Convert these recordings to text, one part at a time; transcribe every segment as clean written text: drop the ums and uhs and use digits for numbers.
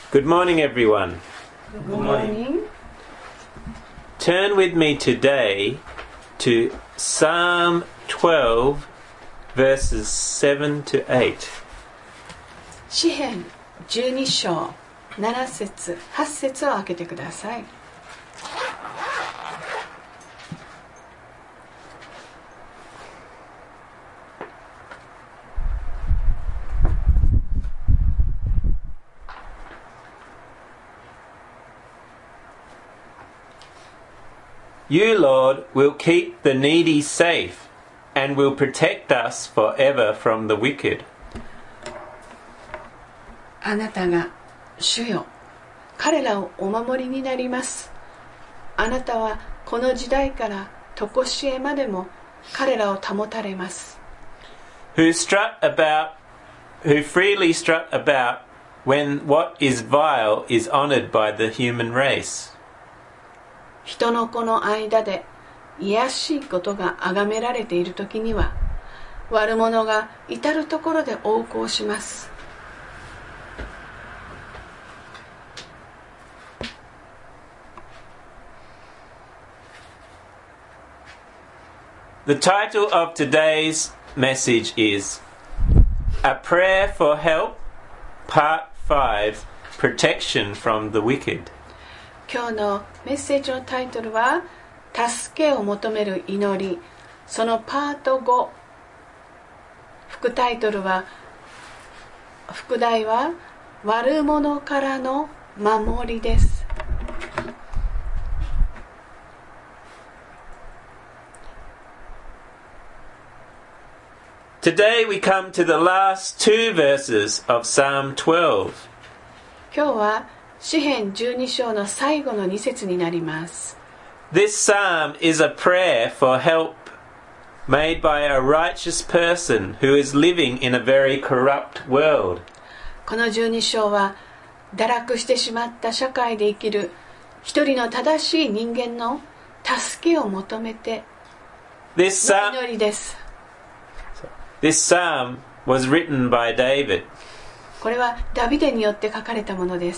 Good morning, everyone. Good morning. Turn with me today to Psalm 12, verses 7 to 8. 詩編12章7節8節を開けてください。 You, Lord, will keep the needy safe and will protect us forever from the wicked. あなたが主よ、彼らをお守りになります。あなたはこの時代から常しえまでも彼らを保たれます。 Who freely strut about when what is vile is honored by the human race. 人の子の間で卑しいことが崇められているときには、悪者が至るところで横行します。 The title of today's message is A Prayer for Help, Part 5, Protection from the Wicked. 今日のメッセージのタイトルは助けを求める祈り、そのパート5。副題は悪者からの守りです。 Today we come to the last two verses of Psalm 12. 今日は詩編12章の最後の2節になります。 This psalm is a prayer for help made by a righteous person who is living in a very corrupt world. この12章は堕落してしまった社会で生きる一人の正しい人間の助けを求めての祈りです。 This psalm was written by David. これはダビデによって書かれたものです。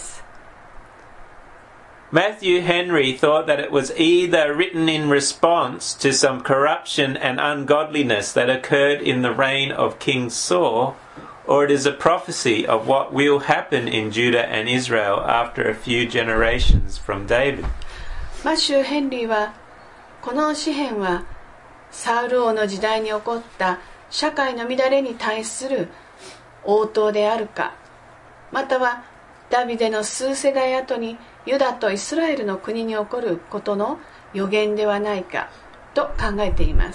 Matthew Henry thought that it was either written in response to some corruption and ungodliness that occurred in the reign of King Saul, or it is a prophecy of what will happen in Judah and Israel after a few generations from David. マシュー・ヘンリーはこの詩編はサウル王の時代に起こった社会の乱れに対する応答であるか、またはダビデの数世代後にユダとイスラエルの国に起こることの予言ではないかと考えています。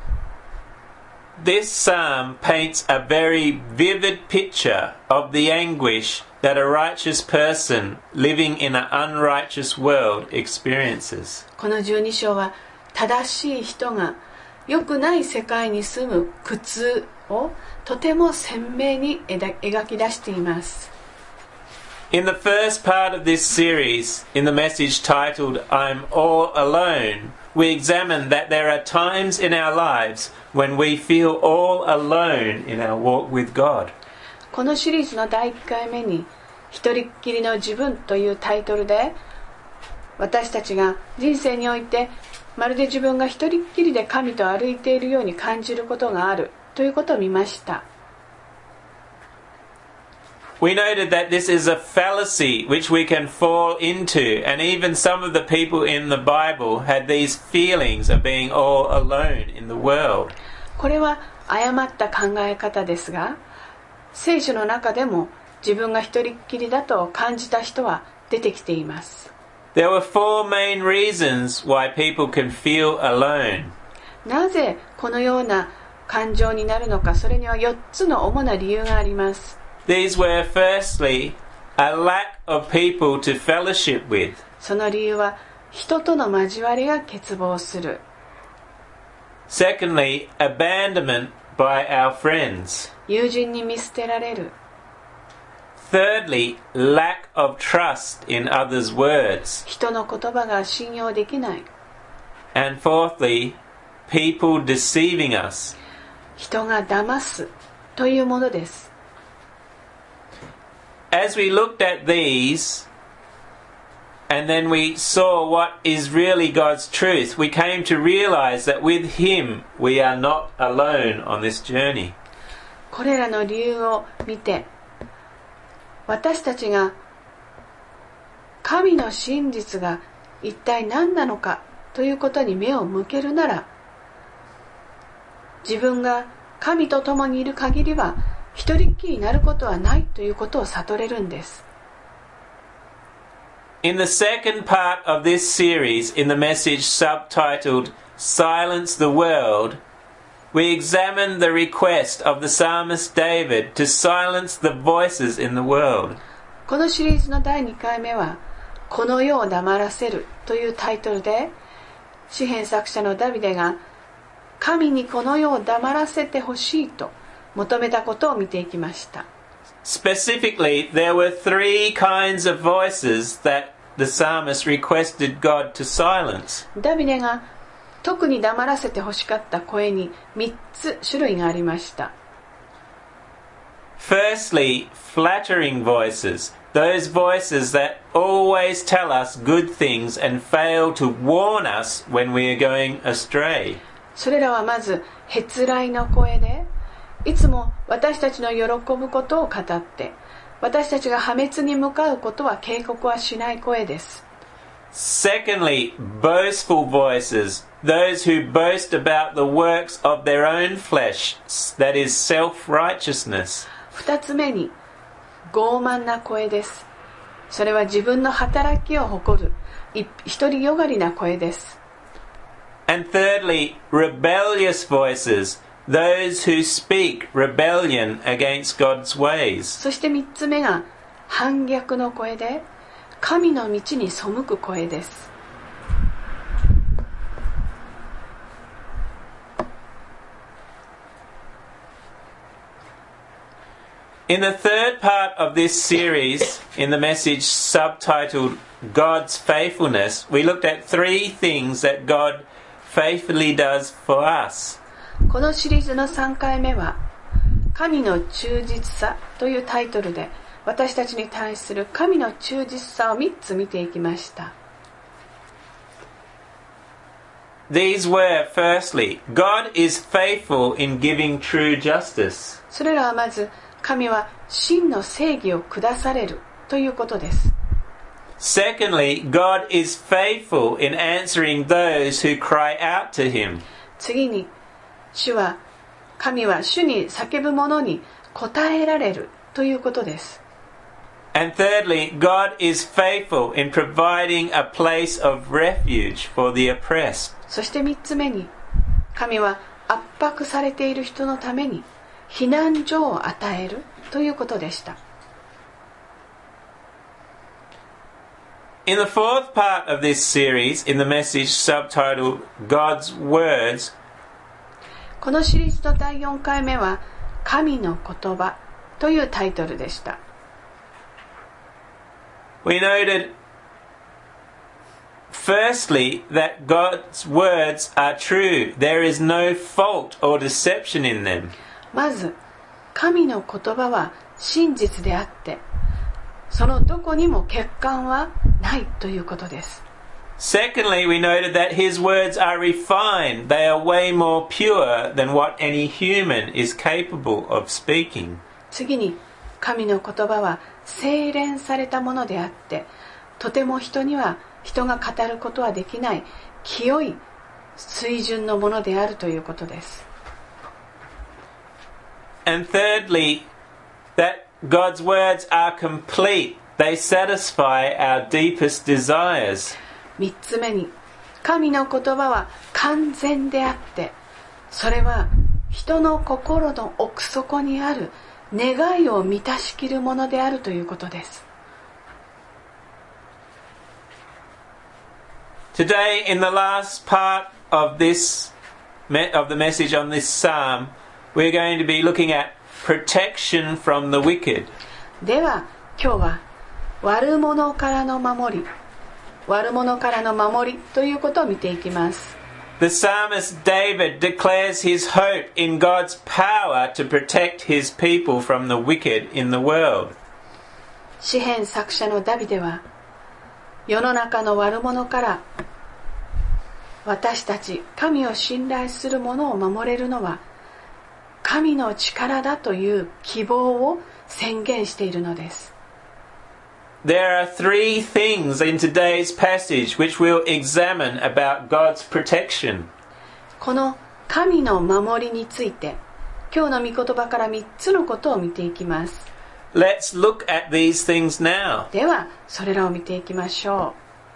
This psalm paints a very vivid picture of the anguish that a righteous person living in an unrighteous world experiences. この12章は正しい人が良くない世界に住む苦痛をとても鮮明に描き出しています。 In the first part of this series, in the message titled I'm All Alone, we examine that there are times in our lives when we feel all alone in our walk with God. このシリーズの第1回目に一人っきりの自分というタイトルで、私たちが人生においてまるで自分が一人っきりで神と歩いているように感じることがあるということを見ました。 We noted that this is a fallacy which we can fall into, and even some of the people in the Bible had these feelings of being all alone in the world. これは誤った考え方ですが、聖書の中でも自分が一人っきりだと感じた人は出てきています。There were four main reasons why people can feel alone. なぜこのような感情になるのか、それには4つの主な理由があります。 These were firstly a lack of people to fellowship with. その理由は人との交わりが欠乏する。 Secondly, abandonment by our friends. 友人に見捨てられる。 Thirdly, lack of trust in others' words. 人の言葉が信用できない。 And fourthly, people deceiving us. 人が騙すというものです。 as we looked at these, and then we saw what is really God's truth, we came to realize that with Him we are not alone on this journey. これらの理由を見て、私たちが神の真実が一体何なのかということに目を向けるなら、自分が神と共にいる限りは一人っきりになることはないということを悟れるんです。 In the second part of this series, in the message subtitled Silence the World, we examine the request of the psalmist David to silence the voices in the world. このシリーズの第2回目は、この世を黙らせるというタイトルで、詩編作者のダビデが神にこの世を黙らせてほしいと求めたことを見ていきました。 Specifically, there were three kinds of voices that the psalmist requested God to silence. ダビデが特に黙らせてほしかった声に3つ種類がありました。 Firstly, flattering voices. Those voices that always tell us good things and fail to warn us when we are going astray. それらはまず、へつらいの声で、いつも私たちの喜ぶことを語って、私たちが破滅に向かうことは警告はしない声です。 Secondly, boastful voices. Those who boast about the works of their own flesh, that is self-righteousness. 二つ目に、傲慢な声です。それは自分の働きを誇る、独りよがりな声です。 And thirdly, rebellious voices. Those who speak rebellion against God's ways. そして三つ目が反逆の声で、神の道に背く声です。 In the third part of this series, in the message subtitled God's Faithfulness, we looked at three things that God faithfully does for us. このシリーズの3回目は、神の忠実さというタイトルで、私たちに対する神の忠実さを3つ見ていきました。 These were, firstly, God is faithful in giving true justice. それらはまず、神は真の正義を下されるということです。 Secondly, God is faithful in answering those who cry out to Him. 次に、神は主に叫ぶ者に答えられるということです。 And thirdly, God is faithful in providing a place of refuge for the oppressed. そして3つ目に、神は圧迫されている人のために避難所を与えるということでした。 In the fourth part of this series, in the message subtitled God's Words, このシリーズの第4回目は神の言葉というタイトルでした。 we noted firstly that God's words are true. There is no fault or deception in them. まず、神の言葉は真実であって、そのどこにも欠陥はないということです。 Secondly, we noted that His words are refined. They are way more pure than what any human is capable of speaking. 次に、神の言葉は精錬されたものであって、とても人が語ることはできない清い水準のものであるということです。 And thirdly, that God's words are complete. They satisfy our deepest desires. 3つ目に、神の言葉は完全であって、それは人の心の奥底にある願いを満たしきるものであるということです。 Today, in the last part of the message on this psalm, we're going to be looking at protection from the wicked. では、今日は悪者からの守りということを見ていきます。 The psalmist David declares his hope in God's power to protect his people from the wicked in the world. 詩編作者のダビデは、世の中の悪者から私たち神を信頼する者を守れるのは神の力だという希望を宣言しているのです。 There are three things in today's passage which we'll examine about God's protection. この神の守りについて、今日の御言葉から3つのことを見ていきます。 Let's look at these things now. では、それらを見ていきましょ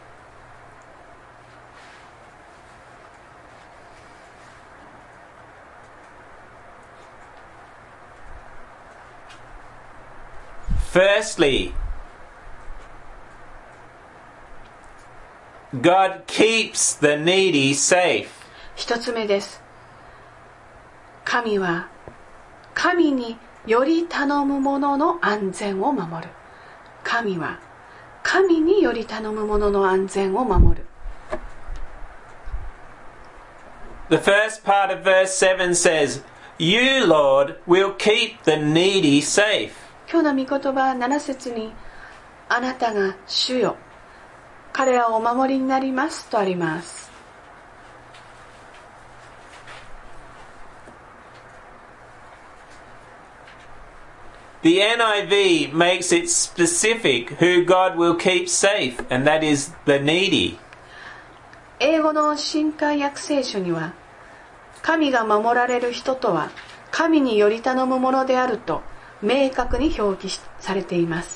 う。Firstly, God keeps the needy safe. 一つ目です。神は神により頼む者の安全を守る。神は神により頼む者の安全を守る。 The first part of verse 7 says, You, Lord, will keep the needy safe. 今日の御言葉7節に、あなたが主よ、彼らをお守りになりますとあります。 The NIV makes it specific who God will keep safe, and that is the needy. 英語の新海訳聖書には、神が守られる人とは神により頼むものであると明確に表記されています。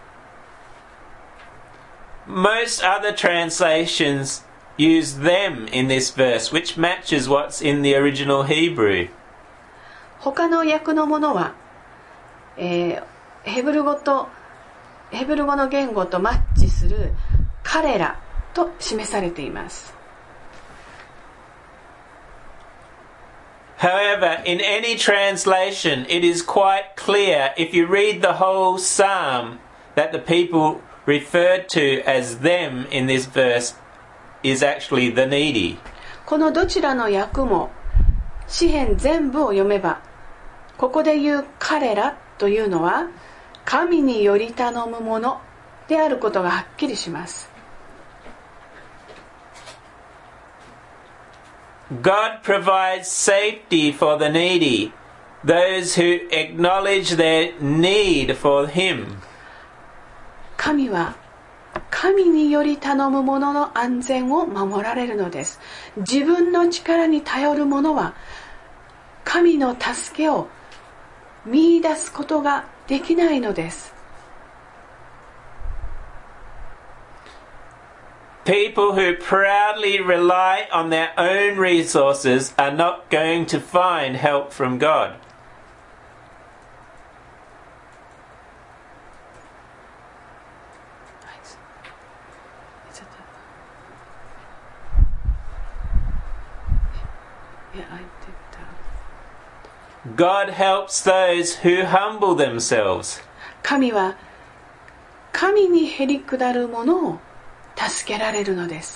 Most other translations use them in this verse, which matches what's in the original Hebrew. 他の訳のものは、ヘブル語の言語とマッチする彼らと示されています。 However, in any translation, it is quite clear if you read the whole psalm that the people referred to as them in this verse is actually the needy. このどちらの訳も詩編全部を読めば、ここで言う彼らというのは神により頼むものであることがはっきりします。 God provides safety for the needy, those who acknowledge their need for Him. 神は神により頼む者の安全を守られるのです。自分の力に頼る者は神の助けを見出すことができないのです。 People who proudly rely on their own resources are not going to find help from God. God helps those who humble themselves. 神は神にへり下る者を助けられるのです。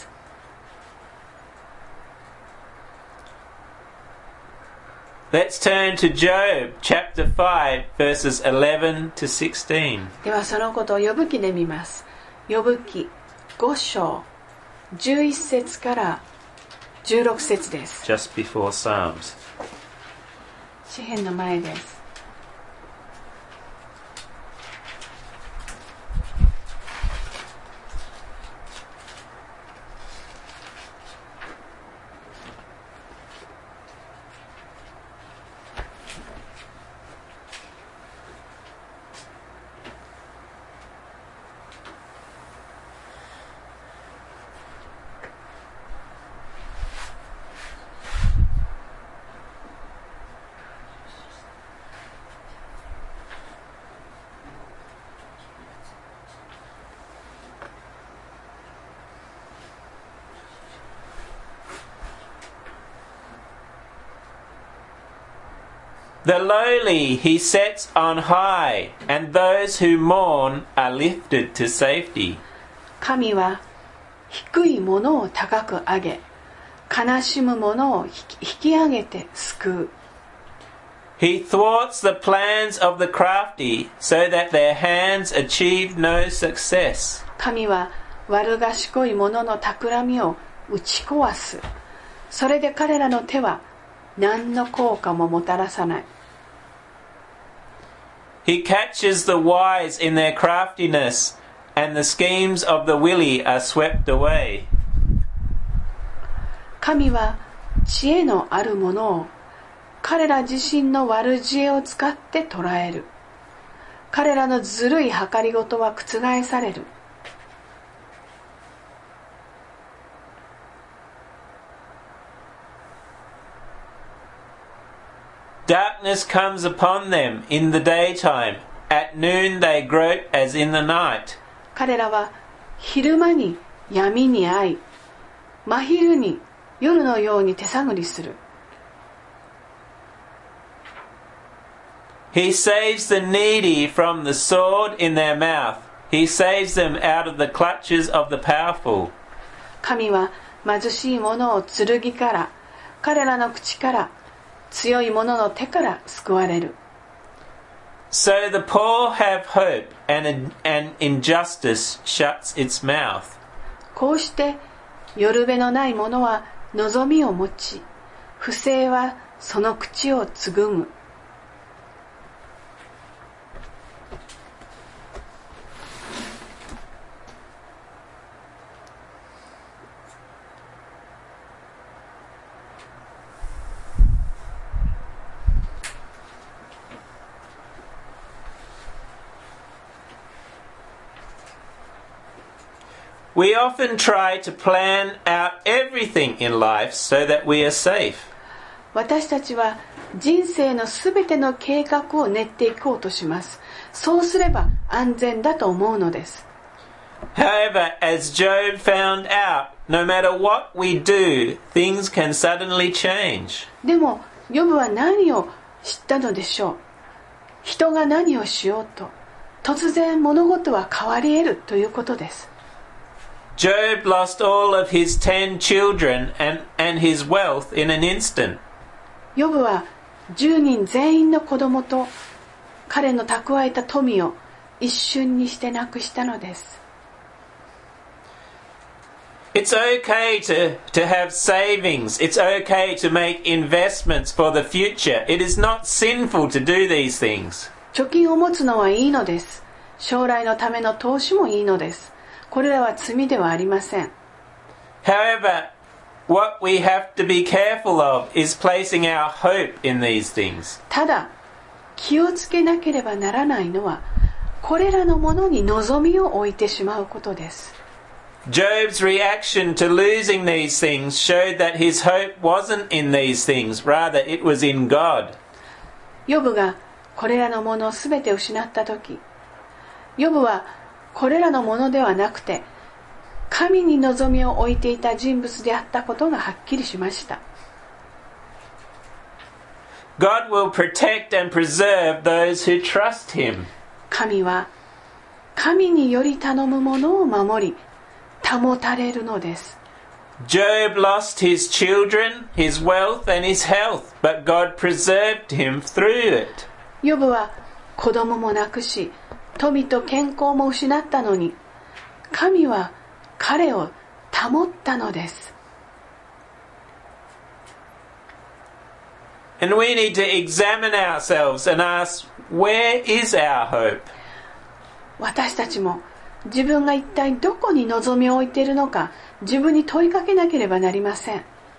Let's turn to Job chapter 5 verses 11 to 16. ではそのことをヨブ記で見ます。ヨブ記5章11節から16節です。 Just before Psalms. 詩編の前です。 The lowly he sets on high, and those who mourn are lifted to safety. 神は低いものを高く上げ、悲しむものを引き上げて救う。 He thwarts the plans of the crafty so that their hands achieve no success. 神は悪賢い者の企みを打ち壊す。それで彼らの手は何の効果ももたらさない。 He catches the wise in their craftiness, and the schemes of the wily are swept away. 神は知恵のある者を彼ら自身の悪知恵を使って捉える。彼らのずるい計りごとは覆される。 Darkness comes upon them in the daytime. At noon they grope as in the night. 彼らは昼間に闇に遭い、真昼に夜のように手探りする。 He saves the needy from the sword in their mouth. He saves them out of the clutches of the powerful. 神は貧しい者を剣から、彼らの口から、強い者の手から救われる。 So the poor have hope, and injustice shuts its mouth. こうしてよるべのない者は望みを持ち、不正はその口をつぐむ。 We often try to plan out everything in life so that we are safe. 私たちは人生のすべての計画を練っていこうとします。そうすれば安全だと思うのです。 However, as Job found out, no matter what we do, things can suddenly change. でも、ヨブは何を知ったのでしょう。人が何をしようと、突然物事は変わり得るということです。 Job lost all of his 10 children and his wealth in an instant. ヨブは10人全員の子供と彼の蓄えた富を一瞬にしてなくしたのです。 It's okay to have savings. It's okay to make investments for the future. It is not sinful to do these things. 貯金を持つのはいいのです。将来のための投資もいいのです。これらは罪ではありません。 However, what we have to be careful of is placing our hope in these things. ただ、気をつけなければならないのは、これらのものに望みを置いてしまうことです。 Job's reaction to losing these things showed that his hope wasn't in these things, rather it was in God. ヨブがこれらのものをすべて失ったとき、ヨブはこれらのものではなくて、神に望みを置いていた人物であったことがはっきりしました。 God will protect and preserve those who trust him. 神は神により頼むものを守り、保たれるのです。 Job lost his children, his wealth and his health, but God preserved him through it. ヨブは子供も亡くし、富と健康も失ったのに、神は彼を保ったのです。 And we need to examine ourselves and ask, where is our hope? 私たちも自分が一体どこに望みを置いているのか、自分に問いかけなければなりません。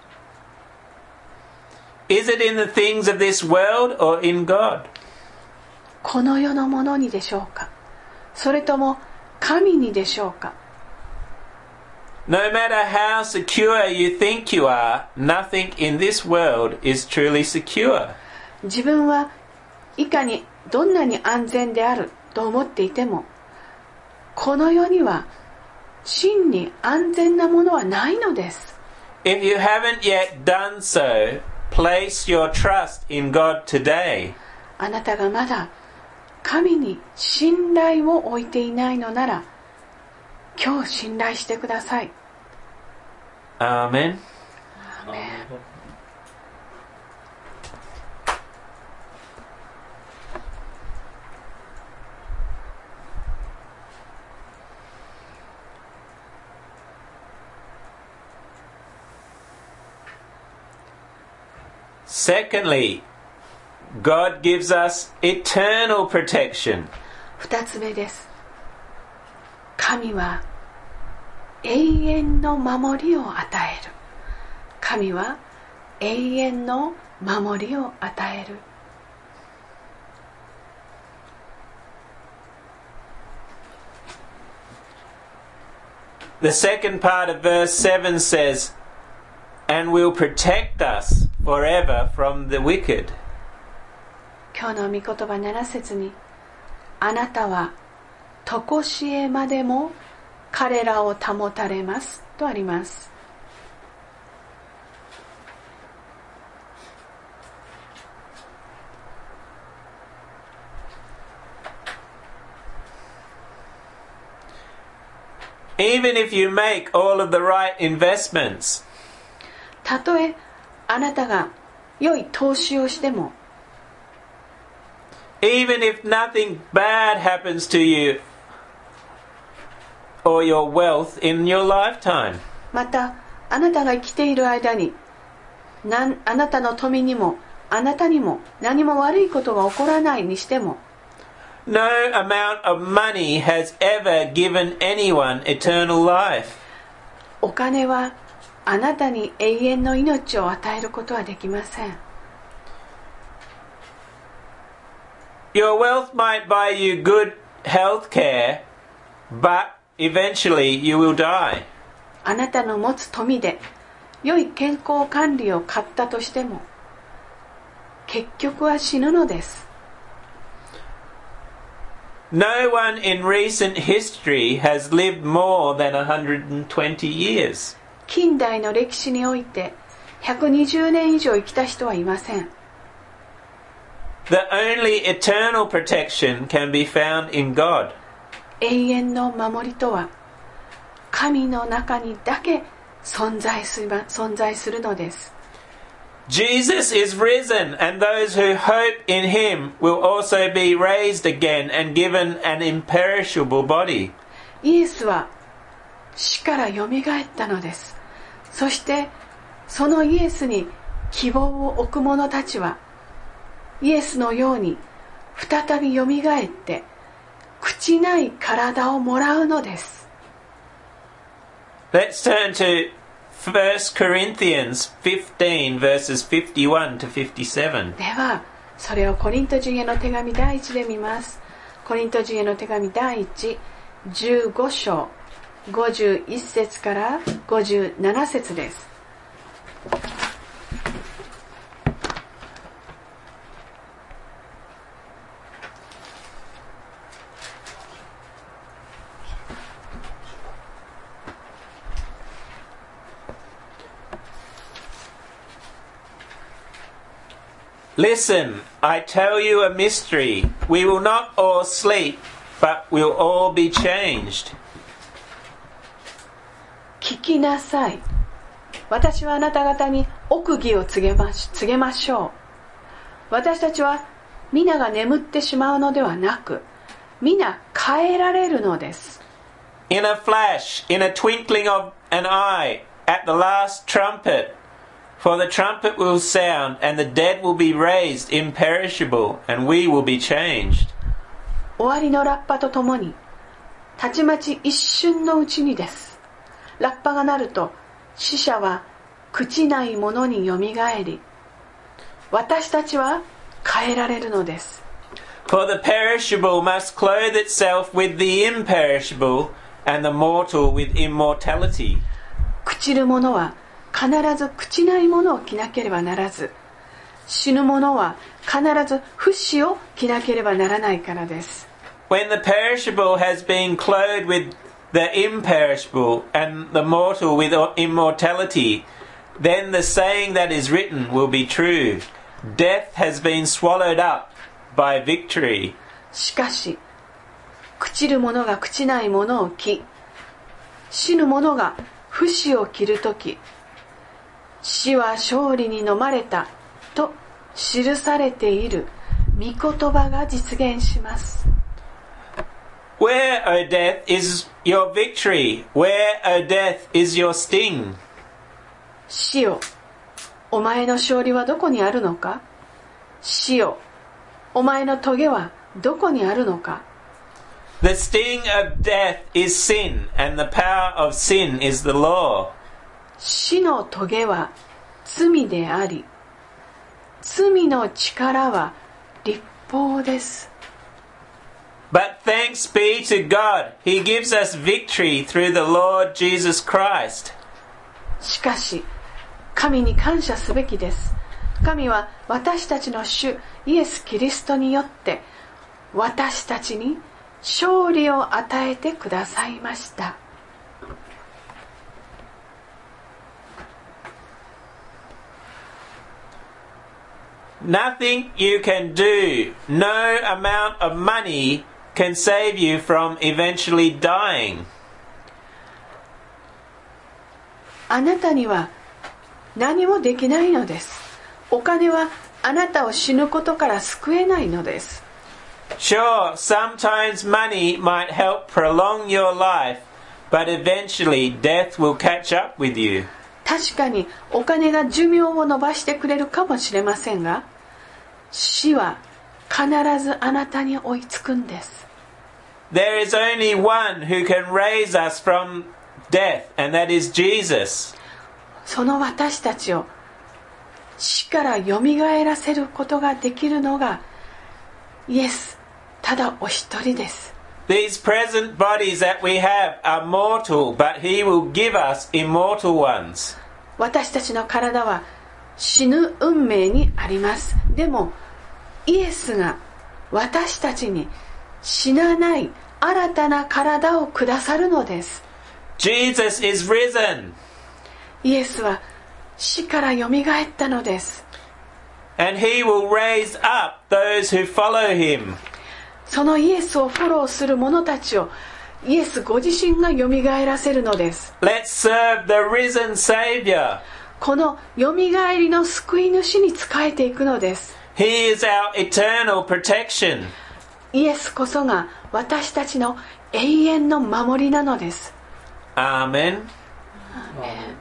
Is it in the things of this world or in God? この世のものにでしょうか、それとも神にでしょうか。 No matter how secure you think you are, nothing in this world is truly secure. 自分はいかにどんなに安全であると思っていても、この世には真に安全なものはないのです。 If you haven't yet done so, place your trust in God today. あなたがまだ神に信頼を置いていないのなら、今日信頼してください。 アーメン。 Secondly, God gives us eternal protection. 2つ目です。神は永遠の守りを与える。神は永遠の守りを与える。 The second part of verse 7 says, and will protect us forever from the wicked. 今日の御言葉7節に、あなたはとこしえまでも彼らを保たれますとあります。 Even if you make all of the right investments, たとえあなたが良い投資をしても、 even if nothing bad happens to you or your wealth in your lifetime, またあなたが生きている間にあなたの富にもあなたにも何も悪いことが起こらないにしても、 no amount of money has ever given anyone eternal life. お金はあなたに永遠の命を与えることはできません。 Your wealth might buy you good health care, but eventually you will die. あなたの持つ富で良い健康管理を買ったとしても、結局は死ぬのです。 No one in recent history has lived more than 120 years. 近代の歴史において120年以上生きた人はいません。 The only eternal protection can be found in God. 永遠の守りとは神の中にだけ存在するのです。 Jesus is risen, and those who hope in him will also be raised again and given an imperishable body. イエスは死からよみがえったのです。そしてそのイエスに希望を置く者たちはイエスのように再びよみがえって朽ちない体をもらうのです。 Let's turn to 1 Corinthians 15 verses 51 to 57. ではそれをコリント人への手紙第1で見ます。コリント人への手紙第1、15章51節から57節です。 Listen, I tell you a mystery. We will not all sleep, but we'll all be changed. 聞きなさい。私はあなた方に奥義を告げましょう。私たちは皆が眠ってしまうのではなく、皆変えられるのです。 In a flash, in a twinkling of an eye, at the last trumpet, for the trumpet will sound, and the dead will be raised imperishable, and we will be changed. 終わりのラッパとともに、たちまち一瞬のうちにです。ラッパが鳴ると、死者は朽ちないものによみがえり、私たちは変えられるのです。 For the perishable must clothe itself with the imperishable, and the mortal with immortality. 朽ちるものは必ず朽ちないものを着なければならず、死ぬものは必ず不死を着なければならないからです。 When the perishable has been clothed with the imperishable and the mortal with immortality, then the saying that is written will be true. Death has been swallowed up by victory. しかし、朽ちるものが朽ちないものを着、死ぬものが不死を着るとき、死は勝利に飲まれたと記されている御言葉が実現します。 Where, O death, is your victory? Where, O death, is your sting? 死よ、己お前の勝利はどこにあるのか。死よ、お前の棘はどこにあるのか。 The sting of death is sin, and the power of sin is the law. 死の棘は罪であり、罪の力は律法です。 But thanks be to God, He gives us victory through the Lord Jesus Christ. しかし、神に感謝すべきです。神は私たちの主イエス・キリストによって私たちに勝利を与えてくださいました。 Nothing you can do, no amount of money can save you from eventually dying. あなたには何もできないのです。お金はあなたを死ぬことから救えないのです。 Sure, sometimes money might help prolong your life, but eventually death will catch up with you. 確かにお金が寿命を延ばしてくれるかもしれませんが、死は必ずあなたに追いつくんです。 There is only one who can raise us from death, and that is Jesus. その私たちを死からよみがえらせることができるのがイエスただお一人です。 These present bodies that we have are mortal, but He will give us immortal ones. 私たちの体は死ぬ運命にあります。でもイエスが私たちに死なない新たな体をくださるのです。 Jesus is risen. イエスは死からよみがえったのです。 And He will raise up those who follow Him. そのイエスをフォローする者たちをイエスご自身がよみがえらせるのです。 Let's serve the risen Savior. このよみがえりの救い主に仕えていくのです。 He is our eternal protection. イエスこそが私たちの永遠の守りなのです。 Amen. Amen.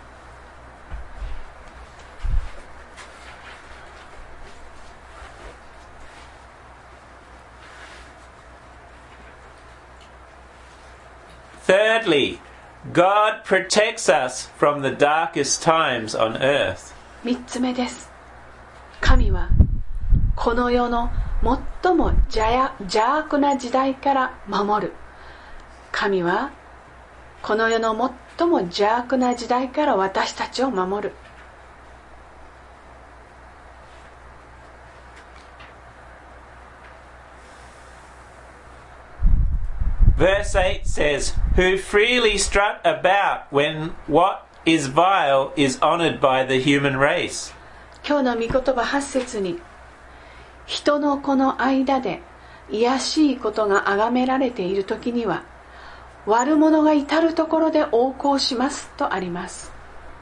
Thirdly, God protects us from the darkest times on earth. 3つ目です。神はこの世の最も邪悪な時代から守る。神はこの世の最も邪悪な時代から私たちを守る。 Verse 8 says, Who freely strut about when what is vile is honored by the human race. 今日の御言葉8節に、人の子の間で卑しいことが崇められている時には、悪者が至るところで横行しますとあります。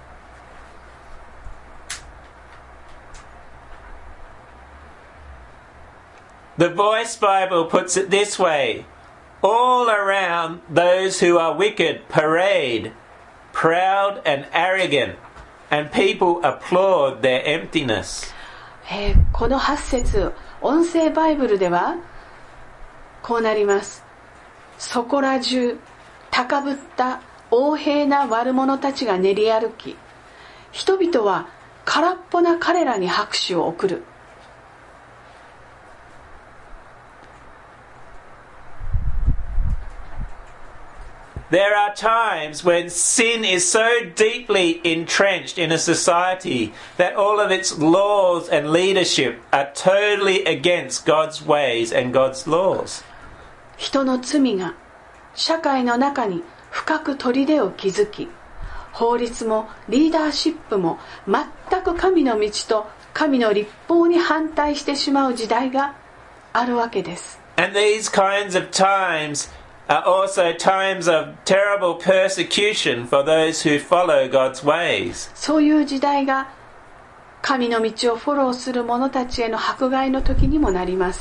The Voice Bible puts it this way, All around those who are wicked parade, proud and arrogant, and people applaud their emptiness. この8節、音声バイブルではこうなります。そこら中高ぶった横柄な悪者たちが練り歩き、人々は空っぽな彼らに拍手を送る。 There are times when sin is so deeply entrenched in a society that all of its laws and leadership are totally against God's ways and God's laws. 人の罪が社会の中に深く砦を築き、法律もリーダーシップも全く神の道と神の律法に反対してしまう時代があるわけです。 And these kinds of times are also times of terrible persecution for those who follow God's ways. そういう時代が神の道をフォローする者たちへの迫害の時にもなります。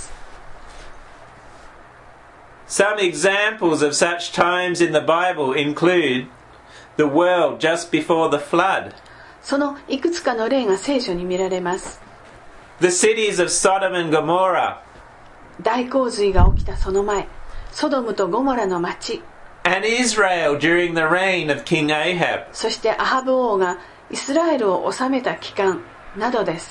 Some examples of such times in the Bible include the world just before the flood. そのいくつかの例が聖書に見られます。 The cities of Sodom and Gomorrah. 大洪水が起きたその前、ソドムとゴモラの町。 And Israel during the reign of King Ahab. そしてアハブ王がイスラエルを治めた期間などです。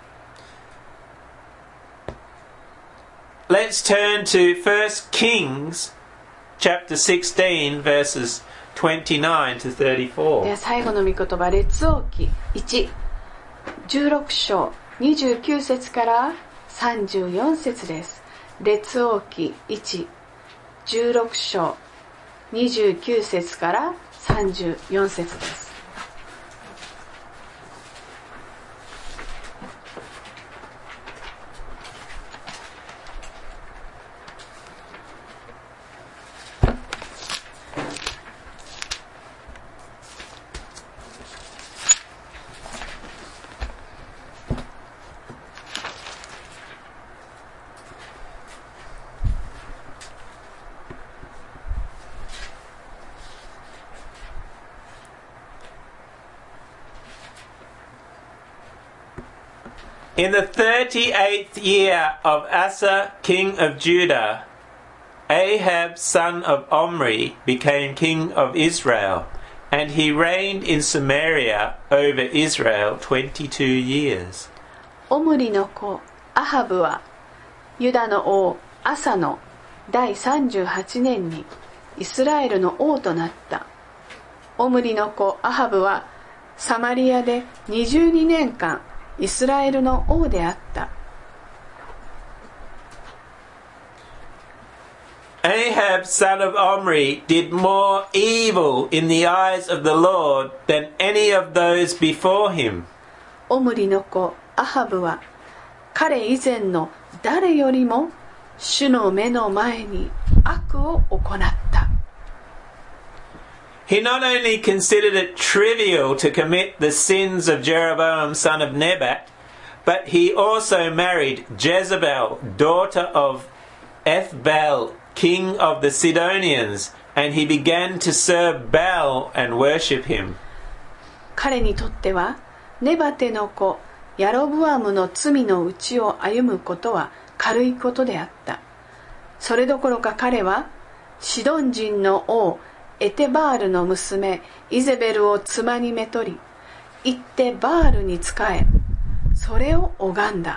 Let's turn to 1 Kings chapter 16 verses 29 to 34. では最後の御言葉、列王記1、16章29節から34節です。列王記1、16章29節から34節です。 In the 38th year of Asa, king of Judah, Ahab, son of Omri, became king of Israel, and he reigned in Samaria over Israel 22 years. オムリの子アハブはユダの王アサの第38年にイスラエルの王となった。オムリの子アハブはサマリアで22年間イスラエルの王であった。 Ahab, son of Omri, did more evil in the eyes of the Lord than any of those before him. オムリの子アハブは彼以前の誰よりも主の目の前に悪を行った。 He not only considered it trivial to commit the sins of Jeroboam son of Nebat, but he also married Jezebel, daughter of Ethbaal, king of the Sidonians, and he began to serve Baal and worship him. 彼にとってはネバテの子ヤロブアムの罪の道を歩むことは軽いことであった。それどころか彼はシドン人の王エテバールの娘イゼベルを妻にめとり、行ってバールに仕え、それを拝んだ。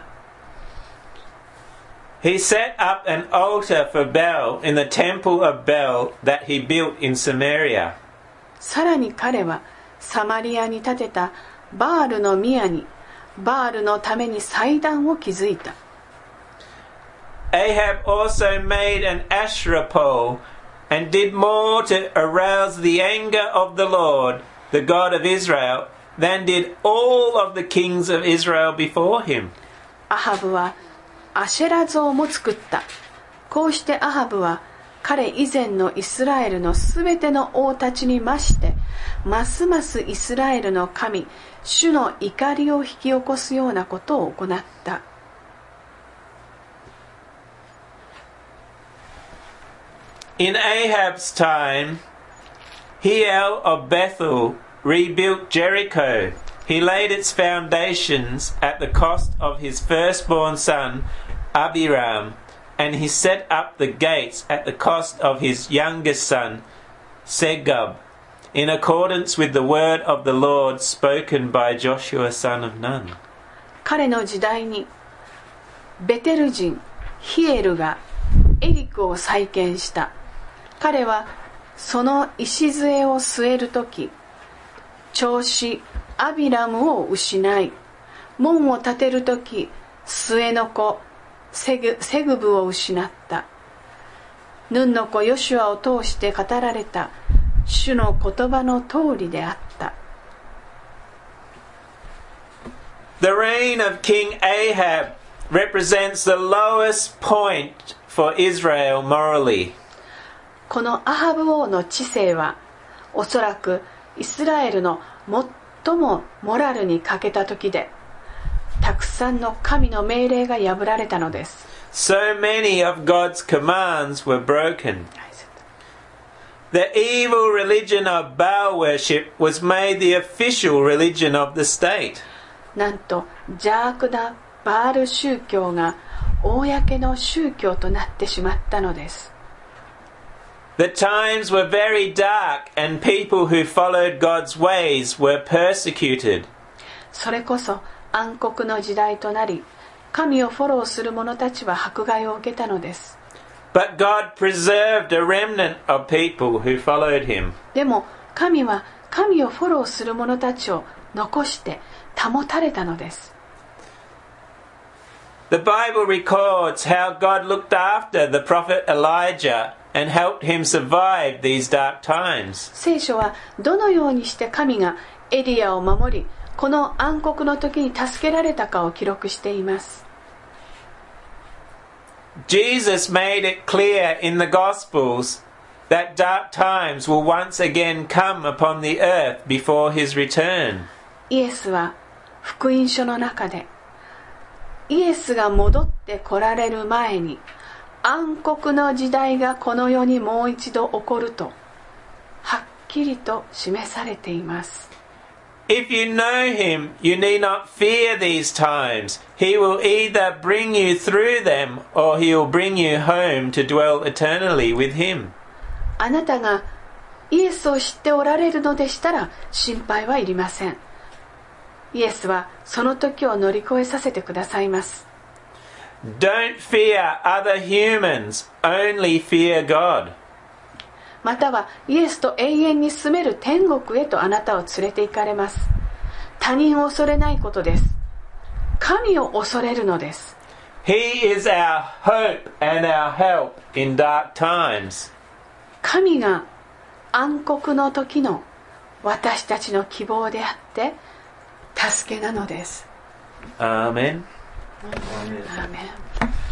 He set up an altar for Baal in the temple of Baal that he built in Samaria. さらに彼はサマリアに建てたバールの宮にバールのために祭壇を築いた。 Ahab also made an Asherah pole and did more to arouse the anger of the Lord, the God of Israel, than did all of the kings of Israel before him. アハブはアシェラ像も作った。こうしてアハブは彼以前のイスラエルのすべての王たちに増してますますイスラエルの神主の怒りを引き起こすようなことを行った。 In Ahab's time, Hiel of Bethel rebuilt Jericho. He laid its foundations at the cost of his firstborn son, Abiram, and he set up the gates at the cost of his youngest son, Segub, in accordance with the word of the Lord spoken by Joshua son of Nun. 彼の時代にベテル人ヒエルがエリクを再建した。彼はその礎を据えるとき、長子アビラムを失い、門を建てるとき、末の子セグブを失った。ヌンの子ヨシュアを通して語られた主の言葉の通りであった。 The reign of King Ahab represents the lowest point for Israel morally. このアハブ王の治世はおそらくイスラエルの最もモラルに欠けた時で、たくさんの神の命令が破られたのです。 So many of God's commands were broken. The evil religion of Baal worship was made the official religion of the state. なんと邪悪なバール宗教が公の宗教となってしまったのです。 The times were very dark and people who followed God's ways were persecuted. それこそ暗黒の時代となり、神をフォローする者たちは迫害を受けたのです。 But God preserved a remnant of people who followed him. でも神は神をフォローする者たちを残して保たれたのです。 The Bible records how God looked after the prophet Elijah and helped him survive these dark times. 聖書はどのようにして神がエリアを守り、この暗黒の時に助けられたかを記録しています。 Jesus made it clear in the Gospels that dark times will once again come upon the earth before his return. イエスは福音書の中で、イエスが戻って来られる前に暗黒の時代がこの世にもう一度起こるとはっきりと示されています。 If you know him, you need not fear these times. He will either bring you through them or he will bring you home to dwell eternally with him. あなたがイエスを知っておられるのでしたら心配はいりません。イエスはその時を乗り越えさせてくださいます。 Don't fear other humans, only fear God. またはイエスと永遠に住める天国へとあなたを連れて行かれます。他人を恐れないことです。神を恐れるのです。 He is our hope and our help in dark times. 神が暗黒の時の私たちの希望であって助けなのです。 Amen. Amen.